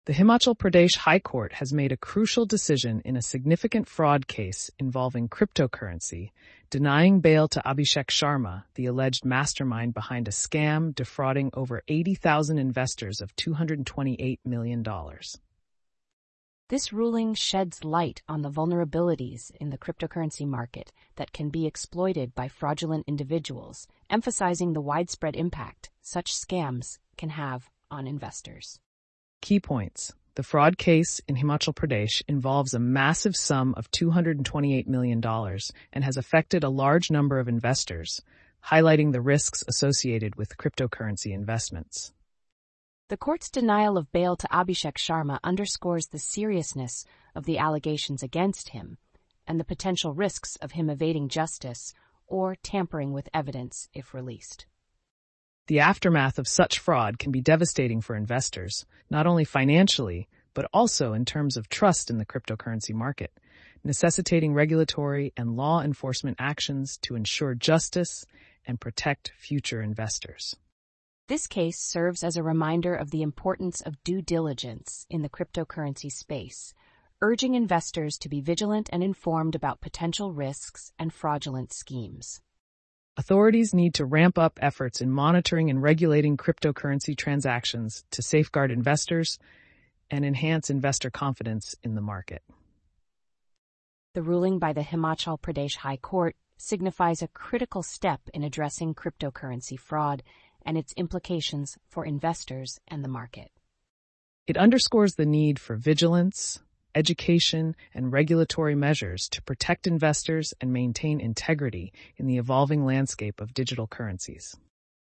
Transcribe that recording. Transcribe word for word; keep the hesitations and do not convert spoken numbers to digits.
The Himachal Pradesh High Court has made a crucial decision in a significant fraud case involving cryptocurrency, denying bail to Abhishek Sharma, the alleged mastermind behind a scam defrauding over eighty thousand investors of two hundred twenty-eight million dollars. This ruling sheds light on the vulnerabilities in the cryptocurrency market that can be exploited by fraudulent individuals, emphasizing the widespread impact such scams can have on investors. Key points. The fraud case in Himachal Pradesh involves a massive sum of two hundred twenty-eight million dollars and has affected a large number of investors, highlighting the risks associated with cryptocurrency investments. The court's denial of bail to Abhishek Sharma underscores the seriousness of the allegations against him and the potential risks of him evading justice or tampering with evidence if released. The aftermath of such fraud can be devastating for investors, not only financially, but also in terms of trust in the cryptocurrency market, necessitating regulatory and law enforcement actions to ensure justice and protect future investors. This case serves as a reminder of the importance of due diligence in the cryptocurrency space, urging investors to be vigilant and informed about potential risks and fraudulent schemes. Authorities need to ramp up efforts in monitoring and regulating cryptocurrency transactions to safeguard investors and enhance investor confidence in the market. The ruling by the Himachal Pradesh High Court signifies a critical step in addressing cryptocurrency fraud and its implications for investors and the market. It underscores the need for vigilance, education, and regulatory measures to protect investors and maintain integrity in the evolving landscape of digital currencies.